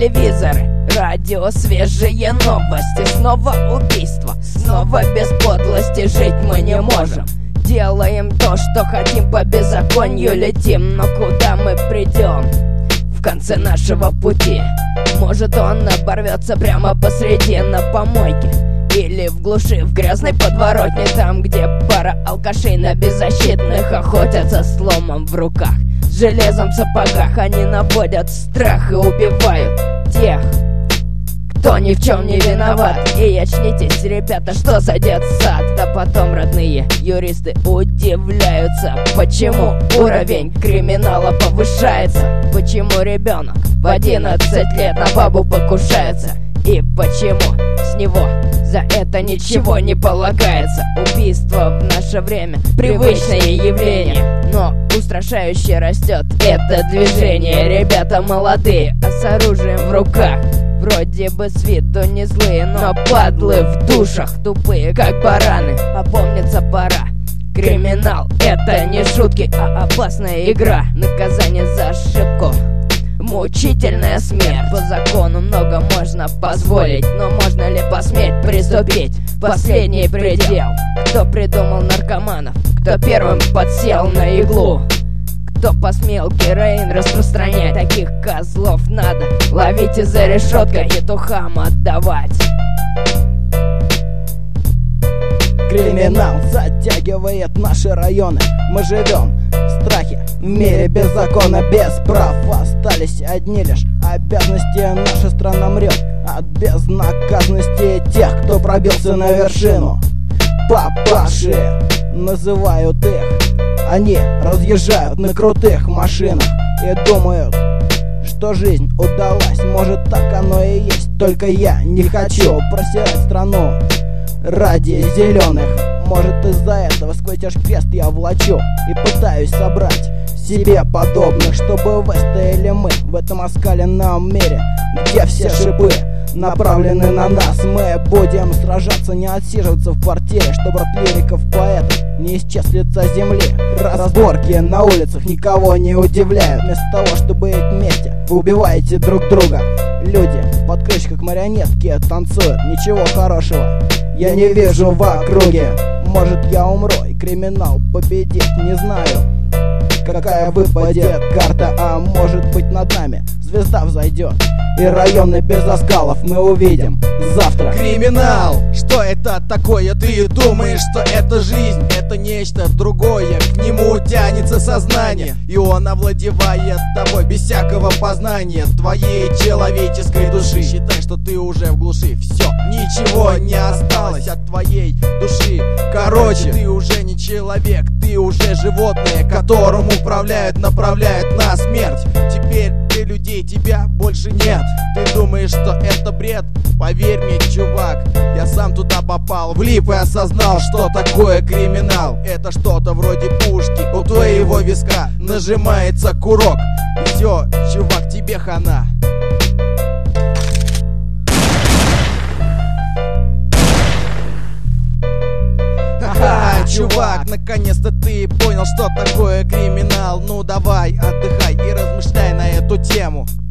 телевизоры, радио, свежие новости. Снова убийство, снова без подлости. Жить мы не можем. Делаем то, что хотим, по беззаконию летим. Но куда мы придем в конце нашего пути? Может, он оборвется прямо посреди, на помойке или в глуши, в грязной подворотне, там, где пара алкашей на беззащитных охотятся с ломом в руках, с железом в сапогах. Они наводят страх и убивают тех, кто ни в чем не виноват. И очнитесь, ребята, что за детсад? Да потом родные юристы удивляются, почему уровень криминала повышается, почему ребенок в 11 лет на бабу покушается, и почему с него за это ничего не полагается. Убийство в наше время привычное явление, но устрашающе растет это движение. Ребята молодые, а с оружием в руках, вроде бы с виду не злые, но падлы в душах, тупые как бараны. Опомниться пора. Криминал — это не шутки, а опасная игра. Наказание за ошибку — мучительная смерть. По закону много можно позволить, но можно ли посметь приступить последний предел? Кто придумал наркоманов? Кто первым подсел на иглу? Кто посмел героин распространять? Таких козлов надо ловить и за решеткой петухам отдавать. Криминал затягивает наши районы. Мы живем в страхе, в мире без закона, без прав. Остались одни лишь обязанности. Наша страна мрет от безнаказанности тех, кто пробился на вершину. Папаши называют их. Они разъезжают на крутых машинах и думают, что жизнь удалась. Может, так оно и есть, только я не хочу просирать страну ради зеленых. Может, из-за этого сквозь крест я влачу и пытаюсь собрать себе подобных, чтобы выстояли мы в этом оскаленном мире, где все шипы направлены на нас. Мы будем сражаться, не отсиживаться в квартире, чтобы от лириков поэтов не исчез с лица земли. Разборки на улицах никого не удивляют. Вместо того, чтобы быть вместе, вы убиваете друг друга. Люди под крышей как марионетки танцуют. Ничего хорошего я не вижу в округе. Может, я умру и криминал победит, не знаю, какая выпадет карта. А может быть, над нами звезда взойдет, и районы без оскалов мы увидим завтра. Криминал, что это такое? Ты думаешь, что это жизнь? Это нечто другое, к нему тянется сознание, и он овладевает тобой без всякого познания твоей человеческой души. Считай, что ты уже в глуши, все, ничего не осталось от твоей души. Короче, ты уже не человек, ты уже животное, которым управляют, направляют на смерть. Теперь для людей тебя больше нет. Ты думаешь, что это бред? Поверь мне, чувак, я сам туда попал, влип и осознал, что такое криминал. Это что-то вроде пушки, у твоего виска нажимается курок, и все, чувак, тебе хана. Ха-ха, чувак, наконец-то ты понял, что такое криминал. Ну давай, отдыхай и размышляй на эту тему.